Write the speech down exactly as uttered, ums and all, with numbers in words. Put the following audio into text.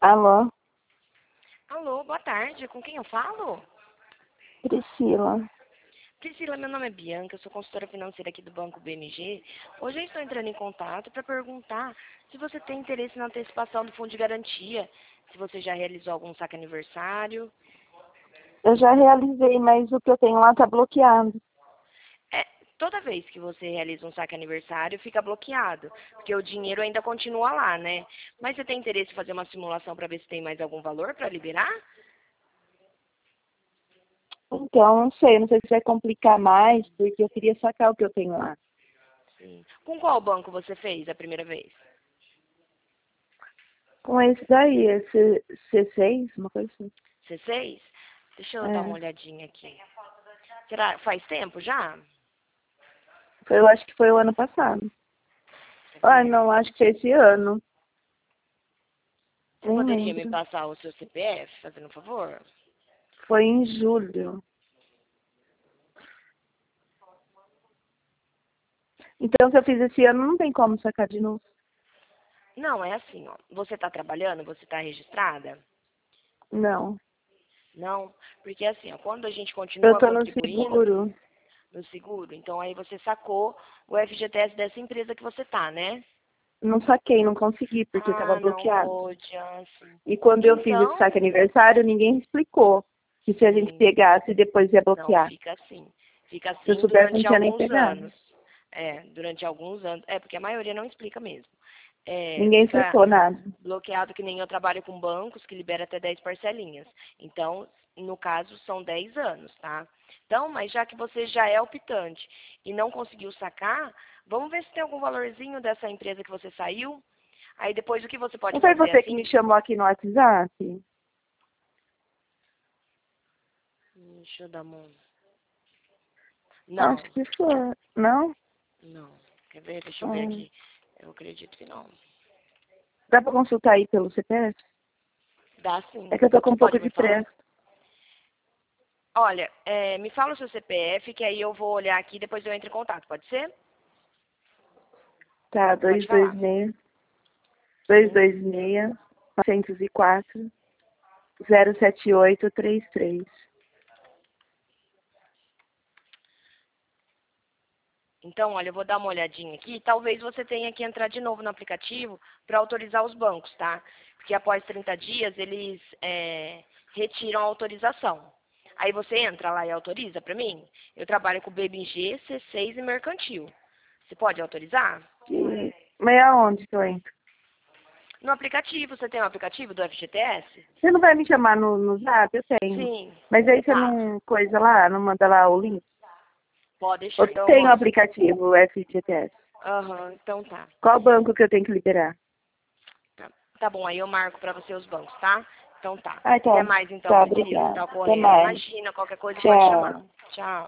Alô, Alô, boa tarde. Com quem eu falo? Priscila. Priscila, meu nome é Bianca, eu sou consultora financeira aqui do Banco B M G. Hoje eu estou entrando em contato para perguntar se você tem interesse na antecipação do fundo de garantia, se você já realizou algum saque aniversário. Eu já realizei, mas o que eu tenho lá tá bloqueado. É, toda vez que você realiza um saque aniversário, fica bloqueado, porque o dinheiro ainda continua lá, né? Mas você tem interesse em fazer uma simulação para ver se tem mais algum valor para liberar? Então, não sei, não sei se vai complicar mais, porque eu queria sacar o que eu tenho lá. Sim. Com qual banco você fez a primeira vez? Com esse daí, esse C seis, uma coisa assim. C seis? Deixa eu dar uma É, olhadinha aqui. Será faz tempo já? foi- eu acho que foi o ano passado. Quer Ah, ver? não, acho que foi esse ano. Você Nem poderia me lembro. passar o seu C P F, fazendo um favor? Foi em julho. Então, se eu fiz esse ano, não tem como sacar de novo. Não, é assim, ó. Você está trabalhando? Você está registrada? Não. Não, porque assim, ó, quando a gente Eu continua tô no contribuindo seguro. no seguro, então aí você sacou o F G T S dessa empresa que você tá, né? Não saquei, não consegui, porque estava Ah, não bloqueado. pôde, ah, sim. E quando eu fiz esse saque Então, aniversário, ninguém explicou que se a gente sim, pegasse, depois ia não, bloquear. fica assim. Fica Se eu assim soubesse, não durante tinha nem alguns pegado. anos. É, durante alguns anos. É, porque a maioria não explica mesmo. É, Ninguém fica explicou nada. bloqueado que nem eu trabalho com bancos que libera até dez parcelinhas. Então, no caso, são dez anos, tá? Então, mas já que você já é optante e não conseguiu sacar, vamos ver se tem algum valorzinho dessa empresa que você saiu. Aí depois o que você pode Não foi fazer você que me assim? chamou aqui no WhatsApp? Hum, Deixa eu dar uma... Não, Acho que foi. Não? não. Quer ver? Deixa eu ver Hum. aqui. Eu acredito que não. Dá pra consultar aí pelo C P F? Dá sim. É que eu tô com Você um pouco pode me de falar? pressa. Olha, é, me fala o seu C P F, que aí eu vou olhar aqui e depois eu entro em contato. Pode ser? Tá, Pode dois dois falar. seis, dois Sim. dois seis, novecentos e quatro, zero sete oito três três. Então, olha, eu vou dar uma olhadinha aqui. Talvez você tenha que entrar de novo no aplicativo para autorizar os bancos, tá? Porque após trinta dias eles é, retiram a autorização. Aí você entra lá e autoriza para mim. Eu trabalho com B M G, C seis e Mercantil. Você pode autorizar? Que... Mas aonde que eu entro? No aplicativo, você tem um aplicativo do F G T S? Você não vai me chamar no, no Zap? Eu tenho. Sim. Mas aí você Tá. não coisa lá, não manda lá o link? Pode Ou deixar. você Então eu tem o vou. aplicativo, o F G T S? Aham, então tá. Qual banco que eu tenho que liberar? tá. Tá bom, aí eu marco para você os bancos, tá? Então tá. Ah, Até tá. mais então, Tá, Priscila. obrigada. Tá Até correndo. mais. Imagina, qualquer coisa pode chamar. Tchau. Tchau.